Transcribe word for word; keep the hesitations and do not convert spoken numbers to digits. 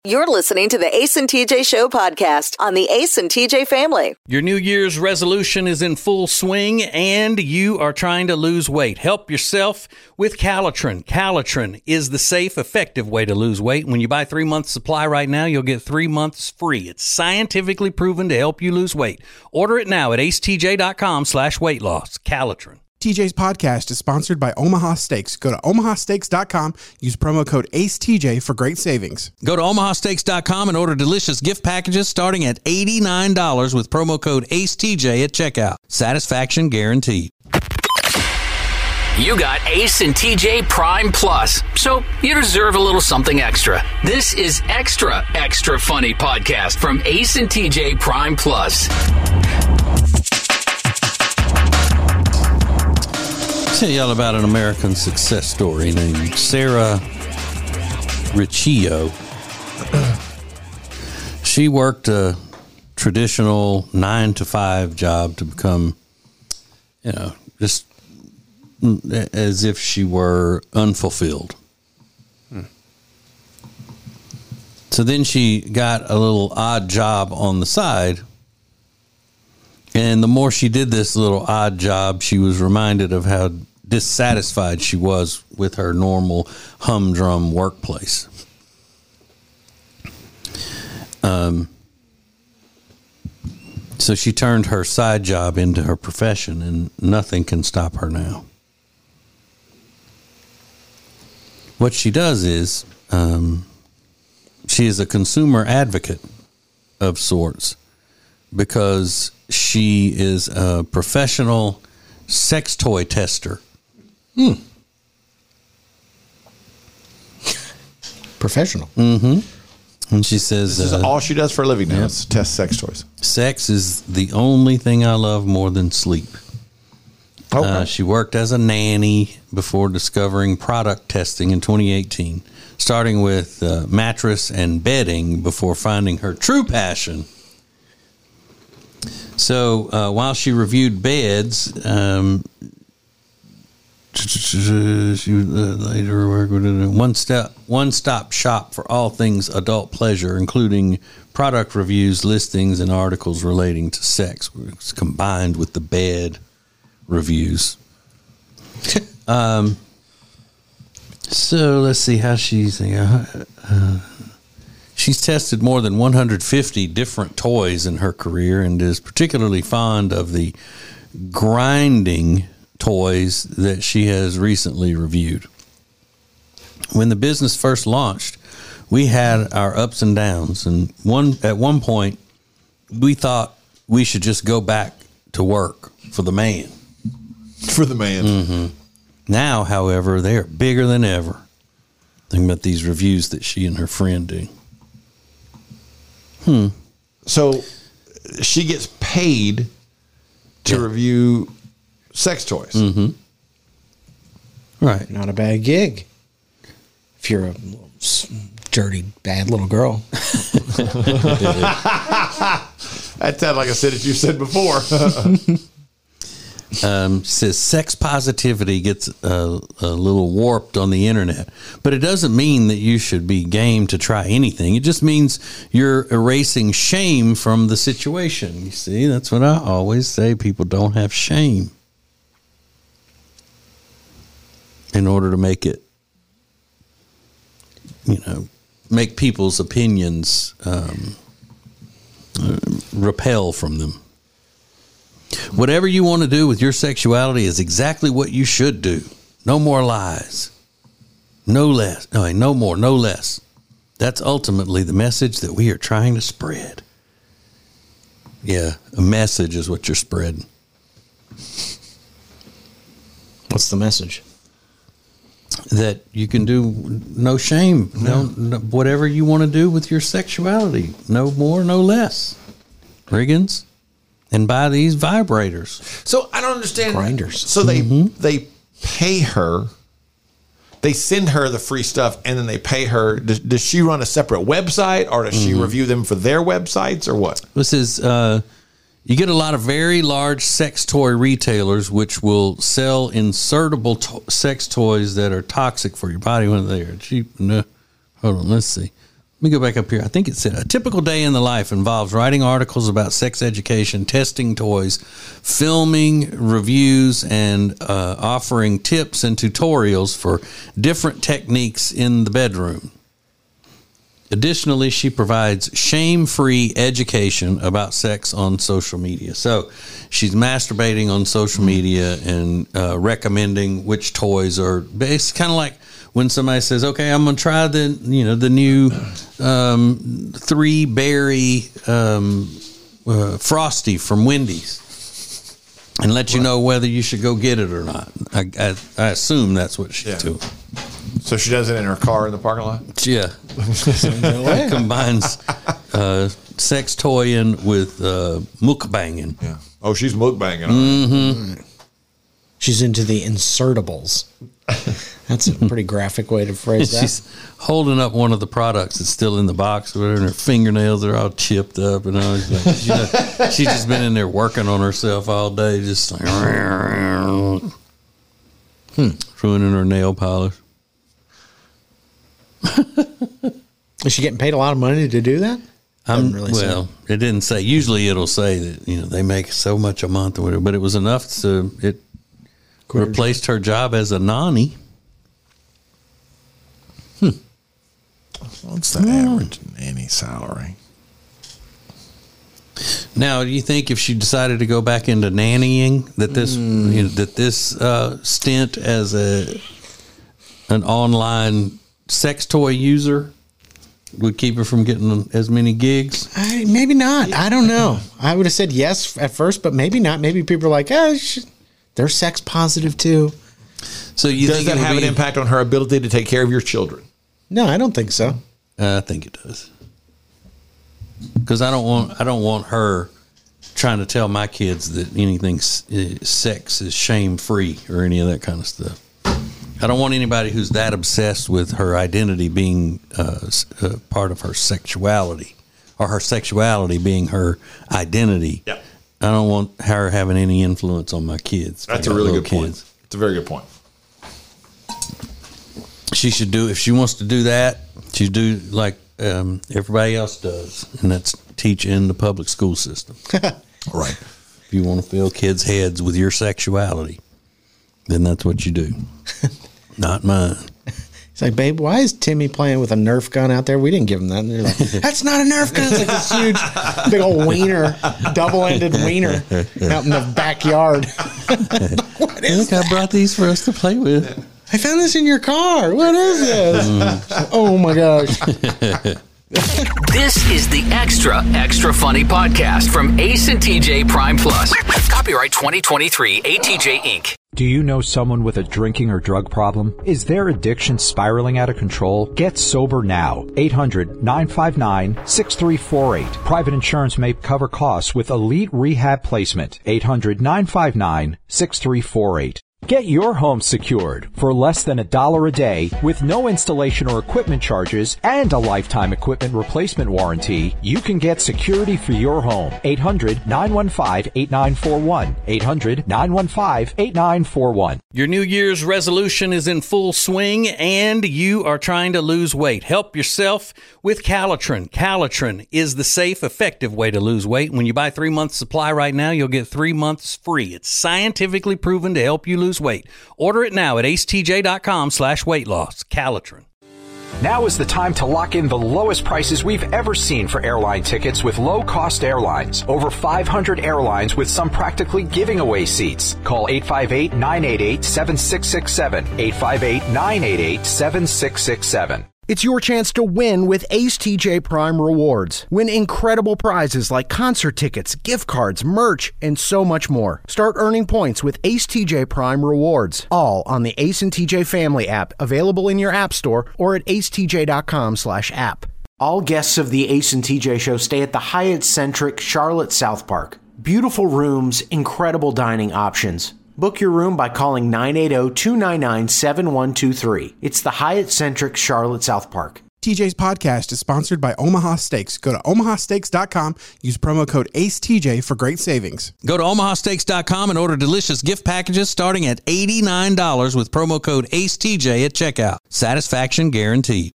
You're listening to the Ace and T J Show podcast on the Ace and T J family. Your New Year's resolution is in full swing and you are trying to lose weight. Help yourself with Calitrin. Calitrin is the safe, effective way to lose weight. When you buy three months supply right now, you'll get three months free. It's scientifically proven to help you lose weight. Order it now at acetj.com slash weight loss. Calitrin. T J's podcast is sponsored by Omaha Steaks. Go to omaha steaks dot com. Use promo code A C E T J for great savings. Go to omaha steaks dot com and order delicious gift packages starting at eighty-nine dollars with promo code A C E T J at checkout. Satisfaction guaranteed. You got Ace and T J Prime Plus, so you deserve a little something extra. This is Extra, Extra Funny Podcast from Ace and T J Prime Plus. Tell y'all about an American success story named Sarah Riccio. She worked a traditional nine to five job to become, you know, just as if she were unfulfilled. Hmm. So then she got a little odd job on the side. And the more she did this little odd job, she was reminded of how dissatisfied she was with her normal humdrum workplace. Um, so she turned her side job into her profession, and nothing can stop her now. What she does is, um, she is a consumer advocate of sorts because she is a professional sex toy tester. Hmm. Professional. Mm-hmm. And she says... This is uh, all she does for a living now. Yep. Is test sex toys. Sex is the only thing I love more than sleep. Okay. Uh, she worked as a nanny before discovering product testing in twenty eighteen, starting with uh, mattress and bedding before finding her true passion. So uh, while she reviewed beds, um, she would uh, later work with a one step, one stop shop for all things adult pleasure, including product reviews, listings, and articles relating to sex. It's combined with the bed reviews. um. So let's see how she's. Uh, uh, She's tested more than one hundred fifty different toys in her career and is particularly fond of the grinding toys that she has recently reviewed. When the business first launched, we had our ups and downs, and one at one point we thought we should just go back to work for the man. For the man. Mm-hmm. Now, however, they are bigger than ever. Think about these reviews that she and her friend do. Hmm. So she gets paid to Yeah. review sex toys. Mm-hmm. Right. Not a bad gig. If you're a dirty, bad little girl. That sounded like I said it you said before. Um, says sex positivity gets a, a little warped on the internet, but it doesn't mean that you should be game to try anything. It just means you're erasing shame from the situation. You see, that's what I always say. People don't have shame in order to make it, you know, make people's opinions um, uh, repel from them. Whatever you want to do with your sexuality is exactly what you should do. No more lies. No less. No, no more, no less. That's ultimately the message that we are trying to spread. Yeah, a message is what you're spreading. What's the message? That you can do no shame. No, no whatever you want to do with your sexuality. No more, no less. Riggins. And buy these vibrators. So I don't understand. Grinders. So they mm-hmm. they pay her. They send her the free stuff, and then they pay her. Does, does she run a separate website, or does mm-hmm. she review them for their websites, or what? This is uh, you get a lot of very large sex toy retailers which will sell insertable to- sex toys that are toxic for your body when they are cheap. No, hold on, let's see. Let me go back up here. I think it said a typical day in the life involves writing articles about sex education, testing toys, filming reviews, and uh, offering tips and tutorials for different techniques in the bedroom. Additionally, she provides shame-free education about sex on social media. So she's masturbating on social media and uh, recommending which toys are. It's kind of like when somebody says, "Okay, I'm going to try the you know the new um, three berry um, uh, Frosty from Wendy's," and let you know whether you should go get it or not. I I, I assume that's what she's Yeah. doing. So she does it in her car in the parking lot? Yeah. It combines uh, sex toying with uh, mukbanging. Yeah. Oh, she's mukbanging. Mm-hmm. She's into the insertables. That's a pretty graphic way to phrase that. She's holding up one of the products that's still in the box, or and her fingernails are all chipped up, and all. Like, she just, she's just been in there working on herself all day, just like, hmm. ruining her nail polish. Is she getting paid a lot of money to do that? I'm really say. well. It didn't say. Usually, it'll say that you know they make so much a month or whatever, but it was enough to it Quit her replaced her job as a nanny. What's the average nanny salary? Now, do you think if she decided to go back into nannying, that this Mm. you know, that this uh, stint as a an online sex toy user would keep her from getting as many gigs? I, maybe not. I don't know. I would have said yes at first, but maybe not. Maybe people are like, oh, sh- they're sex positive too. So you Does think that it would have be, an impact on her ability to take care of your children? No, I don't think so. Uh, I think it does. Because I don't want I don't want her trying to tell my kids that anything s- uh, sex is shame free or any of that kind of stuff. I don't want anybody who's that obsessed with her identity being uh, s- uh, part of her sexuality, or her sexuality being her identity. Yep. I don't want her having any influence on my kids. That's I a got really little good point. kids. It's a very good point. She should do, if she wants to do that, she should do like um, everybody else does, and that's teach in the public school system. Right. If you want to fill kids' heads with your sexuality, then that's what you do. Not mine. It's like, babe, why is Timmy playing with a Nerf gun out there? We didn't give him that. And they're like, that's not a Nerf gun. It's like this huge, big old wiener, double-ended wiener out in the backyard. What is Look, I brought these for us to play with. I found this in your car. What is this? Oh, my gosh. This is the Extra, Extra Funny podcast from Ace and T J Prime Plus. Copyright twenty twenty-three, A T J Incorporated. Do you know someone with a drinking or drug problem? Is their addiction spiraling out of control? Get sober now. eight hundred, nine five nine, six three four eight. Private insurance may cover costs with Elite Rehab Placement. eight hundred, nine five nine, six three four eight. Get your home secured for less than a dollar a day with no installation or equipment charges and a lifetime equipment replacement warranty. You can get security for your home. eight hundred, nine one five, eight nine four one. eight hundred, nine one five, eight nine four one. Your New Year's resolution is in full swing and you are trying to lose weight. Help yourself with Calitrin. Calitrin is the safe, effective way to lose weight. When you buy three months supply right now, you'll get three months free. It's scientifically proven to help you lose weight. Order it now at acetj.com slash weight loss. Calitrin. Now is the time to lock in the lowest prices we've ever seen for airline tickets with low-cost airlines. Over five hundred airlines with some practically giving away seats. Call eight five eight, nine eight eight, seven six six seven. eight five eight, nine eight eight, seven six six seven. It's your chance to win with Ace T J Prime Rewards. Win incredible prizes like concert tickets, gift cards, merch, and so much more. Start earning points with Ace T J Prime Rewards. All on the Ace and T J Family app, available in your app store or at acetj.com slash app. All guests of the Ace and T J show stay at the Hyatt-centric Charlotte South Park. Beautiful rooms, incredible dining options. Book your room by calling nine eight zero, two nine nine, seven one two three. It's the Hyatt-centric Charlotte South Park. T J's podcast is sponsored by Omaha Steaks. Go to omaha steaks dot com. Use promo code A C E T J for great savings. Go to omaha steaks dot com and order delicious gift packages starting at eighty-nine dollars with promo code A C E T J at checkout. Satisfaction guaranteed.